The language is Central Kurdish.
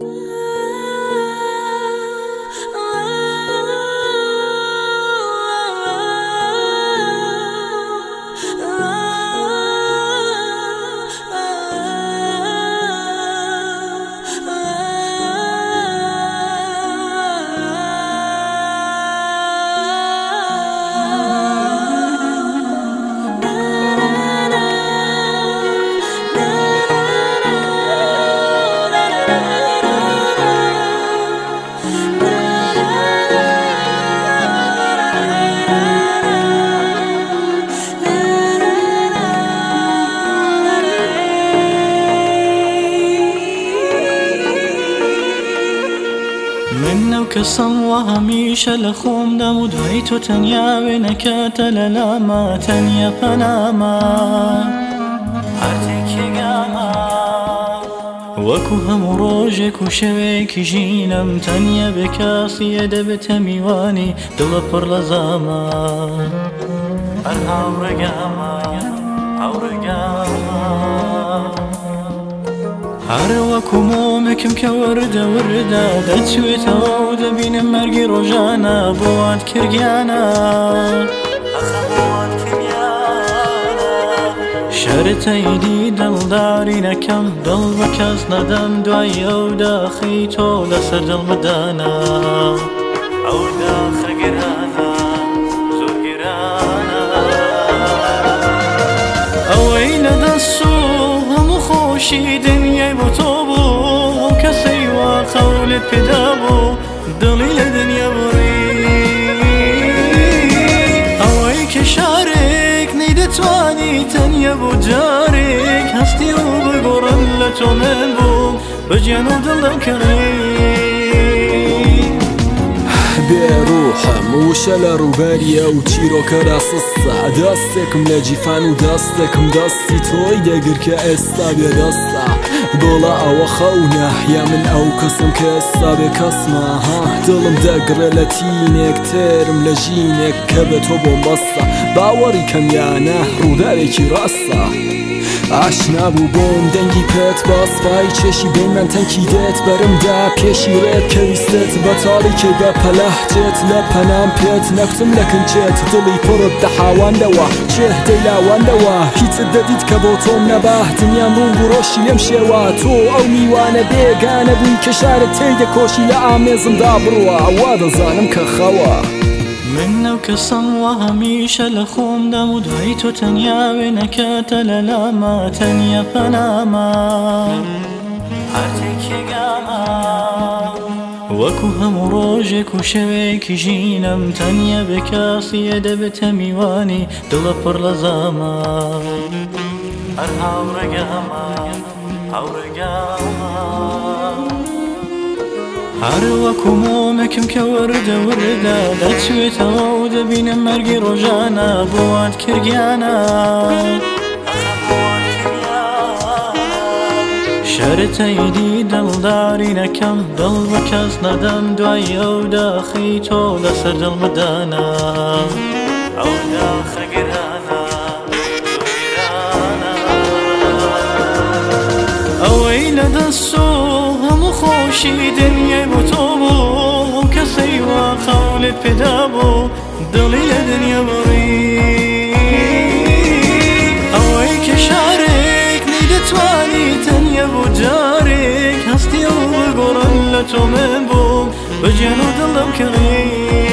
منو کەسم وە هەمیشە لە خۆم دەم و دوای تۆ تەنیا وێ نەکاتە لەلامە تەنیا پەنامە هەرتێکێگامە وەکو هەموو ڕۆژێک و شەوێکی ژینم تەنیا بێ کاسیە دەبێتە میوانی دڵە پڕ لە زامە هەر هاوڕێگامە هاوڕێگامە هەرە وەکو مۆمێکم کە وەردە وەردا دەچوێتەوە و دەبینم مەرگی ڕۆژانە بۆ وات کردیانە شەرتەیدی دڵداری نەکەم دڵ بە کەس نەدەم دوای ئەو داخی تۆ لەسەر دڵمدانە ئەو داخە گرانە زۆر گرانە ئەوەی لەدەست و هەموو خۆشی دنیای بۆ تۆ بوو ئەو کەسەی وا قەولت پێدا بوو دڵی لە دنیا بڕی ئەوەی کە شارێک نەیدەتوانی تەنیا بۆ جارێک هەستی و بگۆڕن لە تۆ من بوو بە گیان و دڵ دەکەڕی بێڕوحم وشە لە ڕووبەریە و چیرۆکە ڕاستە دەستێکم لە جیفان و دەستێکم دەستی تۆی دەگر کە ئێستا بێدەستە دۆڵە ئەوە خەونە یا من ئەو کەسم کە ئێستا بێ کەسمە دڵم دەگڕێ لە تینێک تێرم لە ژینێک کە بێ تۆ بۆم بەستە باوەڕی کەمیانە ڕووداوێکی ڕاستە ئاشنا بوو بۆم دەنگی پێت باسپای چێشی بین من تەنکی دێت بەرمدا پێشی ڕێت کەویستێت بەتاڵی کێ بە پەلەحجێت لە پەنام پێت نەکتم لە کنچێت دڵی پڕت دەحاواندەوە چێه دەیلاواندەوە هیچت دەدیت کە بۆ تۆم نەبا دنیام ڕوون بوو ڕۆشی لێم شێوە تۆ ئەو میوانە بێگانە بووی کە شارت تێی دەکۆشی لە ئامێزمدا بڕوە وا دەزانم کە خەوە منو کەسم وە هەمیشە لە خۆم دەم و دوای تۆ تەنیا وێ نەکاتە لەلامە تەنیا پەنامە هەرتێکێگامە وەکو هەموو ڕۆژێک و شەوێکی ژینم تەنیا بێ کاسیە دەبێتە میوانی دڵە پڕ لە زامە هەر هاوڕێگامە هاوڕێگامە هەر وەکو مۆمێکم کە وەردە وەردا دەچوێتەوە و دەبینم مەرگی ڕۆژانە بۆ وات کردیانە شەرتەیدی دڵداری نەکەم دڵ بە کەس نەدەم دوای ئەو داخی تۆ لەسەر دڵمدانە ئەو داخە گرانە زۆر گرانە ئەوەی لەدەست و هەموو خۆشی دنیای بۆ تۆ بوو ئەو کەسەی وا قەولت پێدا بوو دڵی لە دنیا بڕی ئەوەی کە شارێک نەیدەتوانی تەنیا بۆ جارێک هەستی و بگۆڕن لە تۆ من بوو بە گیان و دڵ دەمکەڕی